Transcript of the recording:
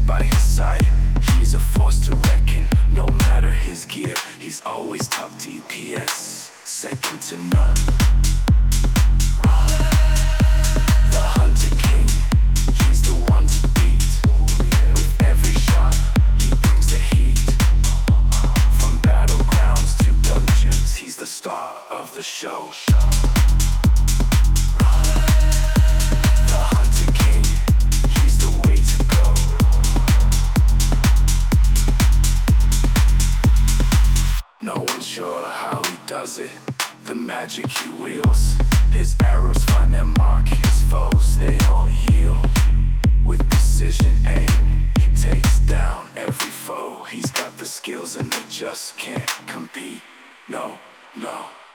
by his side. He's a force to reckon, no matter his gear. He's always top DPS, second to none. The Hunter King, he's the one to beat. With every shot, he brings the heat. From battlegrounds to dungeons, he's the star of the show. The Hunter King, he's the way to go. No one's sure how he does it, the magic he wields. His arrows find their mark, his foes, they all yield. With precision aim, he takes down every foe. He's got the skills and they just can't compete. No, no.